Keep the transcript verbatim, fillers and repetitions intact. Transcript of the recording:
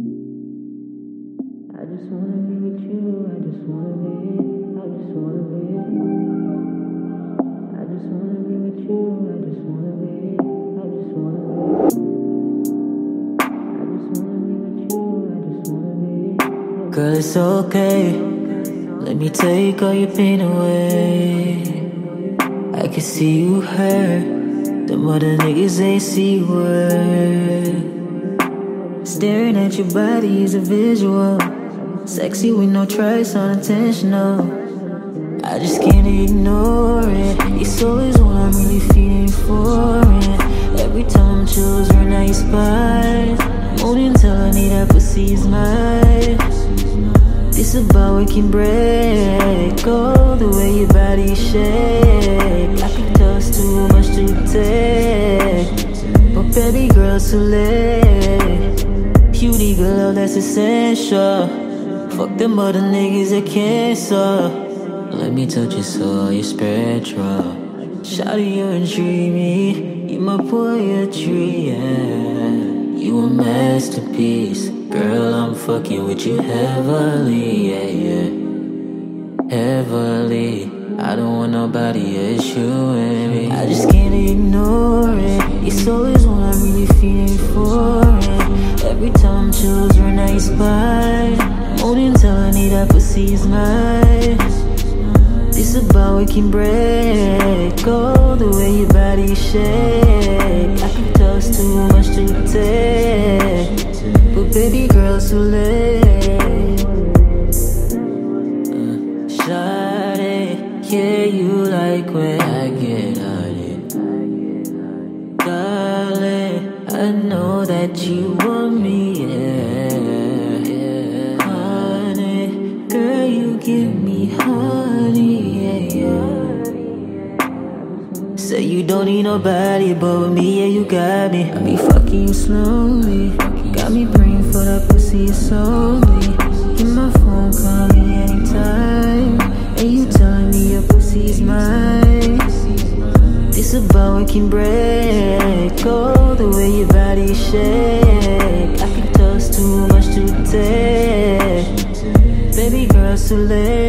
I just wanna be with you, I just wanna be, I just wanna be. I just wanna be with you, I just wanna be, I just wanna be. I just wanna be with you, I just wanna be. Girl, it's okay, let me take all your pain away. I can see you hurt, the mother niggas ain't see word. Staring at your body is a visual, sexy with no trace, unintentional. I just can't ignore it. It's always what I'm really feeling for it. Every time I'm choosing a nice spot, moaning till I need that pussy's mine. This about we can break, oh, the way your body shake. I can tell it's too much to take, but baby girl, too late. You need good love, that's essential. Fuck them other niggas that cancer. Let me touch your soul, your spiritual. Shawty, you intrigue me. You my poetry, yeah. You a masterpiece. Girl, I'm fucking with you heavily, yeah, yeah. Heavily. I don't want nobody else, you and me. I just can't ignore it. It's always what I'm really feeling for it. Every time I'm choosing a nice spot, moaning till I need that pussy's mine. This about we can break, oh, the way your body shake. I can tell it's too much to take, but baby girl, too late. uh, Shawty, yeah, you like when I get on it. Darling, I know that you want me, yeah, yeah. Honey, girl, you give me honey, yeah, yeah. Say you don't need nobody but with me, yeah, you got me. I be fucking you slowly, got me praying for that pussy, it's only. Get my phone, call me anytime, and you telling me your pussy's mine. This about we can break, oh, the way your body shake. I can tell it's too much to take, baby girl, it's too late.